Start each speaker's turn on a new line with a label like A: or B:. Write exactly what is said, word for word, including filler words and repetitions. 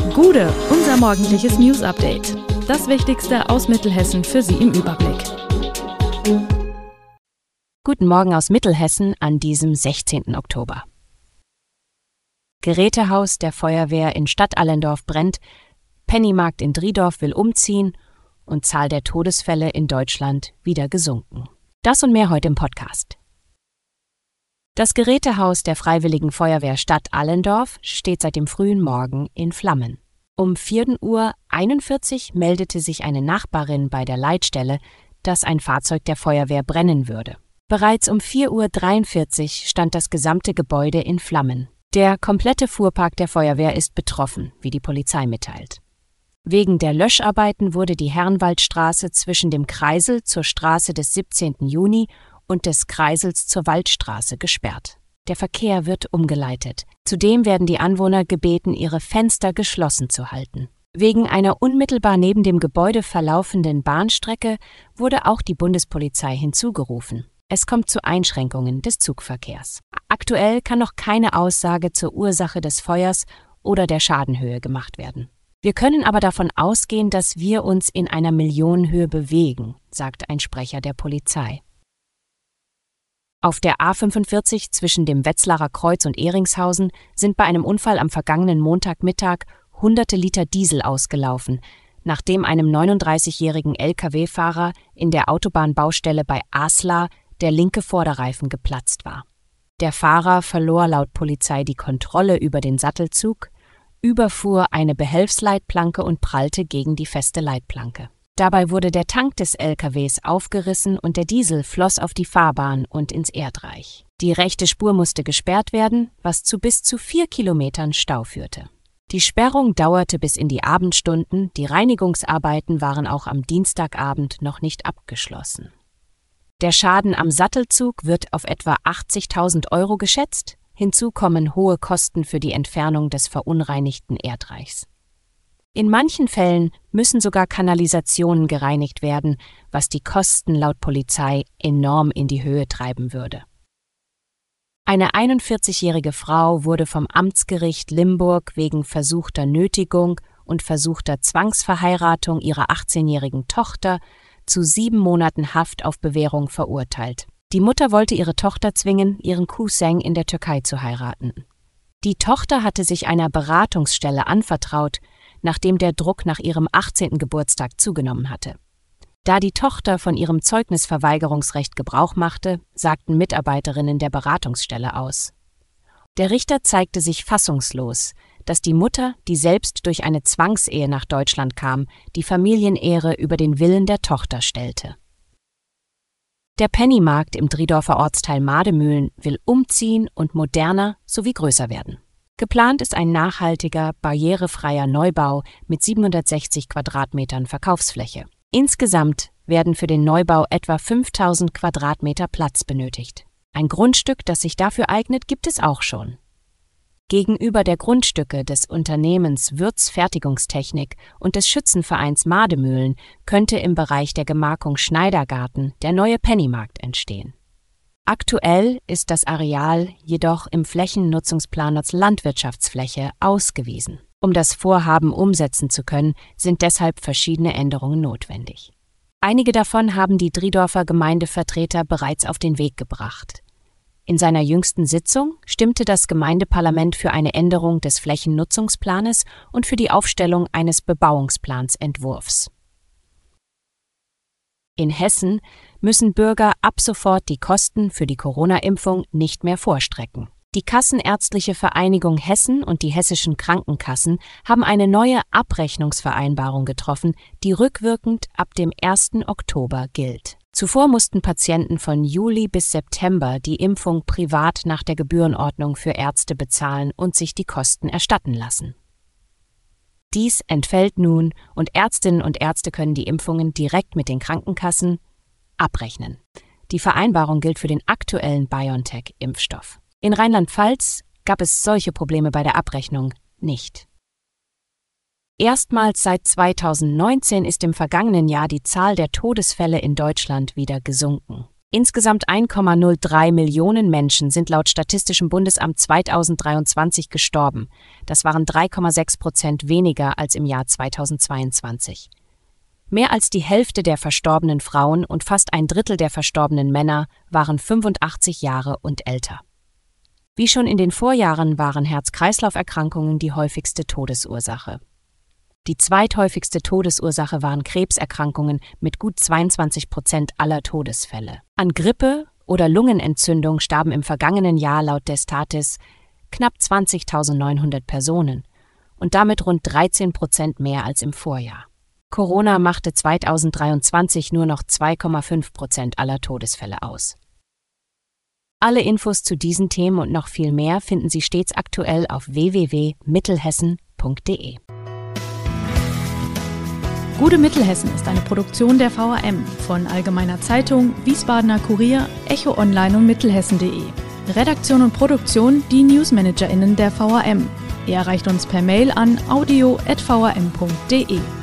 A: Gude, unser morgendliches News-Update. Das Wichtigste aus Mittelhessen für Sie im Überblick.
B: Guten Morgen aus Mittelhessen an diesem sechzehnten Oktober. Gerätehaus der Feuerwehr in Stadtallendorf brennt, Pennymarkt in Driedorf will umziehen und Zahl der Todesfälle in Deutschland wieder gesunken. Das und mehr heute im Podcast. Das Gerätehaus der Freiwilligen Feuerwehr Stadtallendorf steht seit dem frühen Morgen in Flammen. Um vier Uhr einundvierzig meldete sich eine Nachbarin bei der Leitstelle, dass ein Fahrzeug der Feuerwehr brennen würde. Bereits um vier Uhr dreiundvierzig stand das gesamte Gebäude in Flammen. Der komplette Fuhrpark der Feuerwehr ist betroffen, wie die Polizei mitteilt. Wegen der Löscharbeiten wurde die Herrenwaldstraße zwischen dem Kreisel zur Straße des siebzehnten Juni und des Kreisels zur Waldstraße gesperrt. Der Verkehr wird umgeleitet. Zudem werden die Anwohner gebeten, ihre Fenster geschlossen zu halten. Wegen einer unmittelbar neben dem Gebäude verlaufenden Bahnstrecke wurde auch die Bundespolizei hinzugerufen. Es kommt zu Einschränkungen des Zugverkehrs. Aktuell kann noch keine Aussage zur Ursache des Feuers oder der Schadenhöhe gemacht werden. Wir können aber davon ausgehen, dass wir uns in einer Millionenhöhe bewegen, sagt ein Sprecher der Polizei. Auf der A fünfundvierzig zwischen dem Wetzlarer Kreuz und Ehringshausen sind bei einem Unfall am vergangenen Montagmittag hunderte Liter Diesel ausgelaufen, nachdem einem neununddreißigjährigen L K W-Fahrer in der Autobahnbaustelle bei Asla der linke Vorderreifen geplatzt war. Der Fahrer verlor laut Polizei die Kontrolle über den Sattelzug, überfuhr eine Behelfsleitplanke und prallte gegen die feste Leitplanke. Dabei wurde der Tank des L K Ws aufgerissen und der Diesel floss auf die Fahrbahn und ins Erdreich. Die rechte Spur musste gesperrt werden, was zu bis zu vier Kilometern Stau führte. Die Sperrung dauerte bis in die Abendstunden, die Reinigungsarbeiten waren auch am Dienstagabend noch nicht abgeschlossen. Der Schaden am Sattelzug wird auf etwa achtzigtausend Euro geschätzt, hinzu kommen hohe Kosten für die Entfernung des verunreinigten Erdreichs. In manchen Fällen müssen sogar Kanalisationen gereinigt werden, was die Kosten laut Polizei enorm in die Höhe treiben würde. Eine einundvierzigjährige Frau wurde vom Amtsgericht Limburg wegen versuchter Nötigung und versuchter Zwangsverheiratung ihrer achtzehnjährigen Tochter zu sieben Monaten Haft auf Bewährung verurteilt. Die Mutter wollte ihre Tochter zwingen, ihren Cousin in der Türkei zu heiraten. Die Tochter hatte sich einer Beratungsstelle anvertraut, nachdem der Druck nach ihrem achtzehnten Geburtstag zugenommen hatte. Da die Tochter von ihrem Zeugnisverweigerungsrecht Gebrauch machte, sagten Mitarbeiterinnen der Beratungsstelle aus. Der Richter zeigte sich fassungslos, dass die Mutter, die selbst durch eine Zwangsehe nach Deutschland kam, die Familienehre über den Willen der Tochter stellte. Der Pennymarkt im Driedorfer Ortsteil Mademühlen will umziehen und moderner sowie größer werden. Geplant ist ein nachhaltiger, barrierefreier Neubau mit siebenhundertsechzig Quadratmetern Verkaufsfläche. Insgesamt werden für den Neubau etwa fünftausend Quadratmeter Platz benötigt. Ein Grundstück, das sich dafür eignet, gibt es auch schon. Gegenüber der Grundstücke des Unternehmens Würz Fertigungstechnik und des Schützenvereins Mademühlen könnte im Bereich der Gemarkung Schneidergarten der neue Pennymarkt entstehen. Aktuell ist das Areal jedoch im Flächennutzungsplan als Landwirtschaftsfläche ausgewiesen. Um das Vorhaben umsetzen zu können, sind deshalb verschiedene Änderungen notwendig. Einige davon haben die Driedorfer Gemeindevertreter bereits auf den Weg gebracht. In seiner jüngsten Sitzung stimmte das Gemeindeparlament für eine Änderung des Flächennutzungsplanes und für die Aufstellung eines Bebauungsplansentwurfs. In Hessen müssen Bürger ab sofort die Kosten für die Corona-Impfung nicht mehr vorstrecken. Die Kassenärztliche Vereinigung Hessen und die hessischen Krankenkassen haben eine neue Abrechnungsvereinbarung getroffen, die rückwirkend ab dem ersten Oktober gilt. Zuvor mussten Patienten von Juli bis September die Impfung privat nach der Gebührenordnung für Ärzte bezahlen und sich die Kosten erstatten lassen. Dies entfällt nun und Ärztinnen und Ärzte können die Impfungen direkt mit den Krankenkassen abrechnen. Die Vereinbarung gilt für den aktuellen BioNTech-Impfstoff. In Rheinland-Pfalz gab es solche Probleme bei der Abrechnung nicht. Erstmals seit zweitausendneunzehn ist im vergangenen Jahr die Zahl der Todesfälle in Deutschland wieder gesunken. Insgesamt eins Komma null drei Millionen Menschen sind laut Statistischem Bundesamt zweitausenddreiundzwanzig gestorben. Das waren drei Komma sechs Prozent weniger als im Jahr zweitausendzweiundzwanzig. Mehr als die Hälfte der verstorbenen Frauen und fast ein Drittel der verstorbenen Männer waren fünfundachtzig Jahre und älter. Wie schon in den Vorjahren waren Herz-Kreislauf-Erkrankungen die häufigste Todesursache. Die zweithäufigste Todesursache waren Krebserkrankungen mit gut zweiundzwanzig Prozent aller Todesfälle. An Grippe oder Lungenentzündung starben im vergangenen Jahr laut des Statis knapp zwanzigtausendneunhundert Personen und damit rund dreizehn Prozent mehr als im Vorjahr. Corona machte zweitausenddreiundzwanzig nur noch zwei Komma fünf Prozent aller Todesfälle aus. Alle Infos zu diesen Themen und noch viel mehr finden Sie stets aktuell auf w w w punkt mittelhessen punkt d e.
A: Gute Mittelhessen ist eine Produktion der V A M von Allgemeiner Zeitung, Wiesbadener Kurier, Echo Online und Mittelhessen punkt de. Redaktion und Produktion die NewsmanagerInnen der V A M. Ihr erreicht uns per Mail an audio at v a m punkt d e.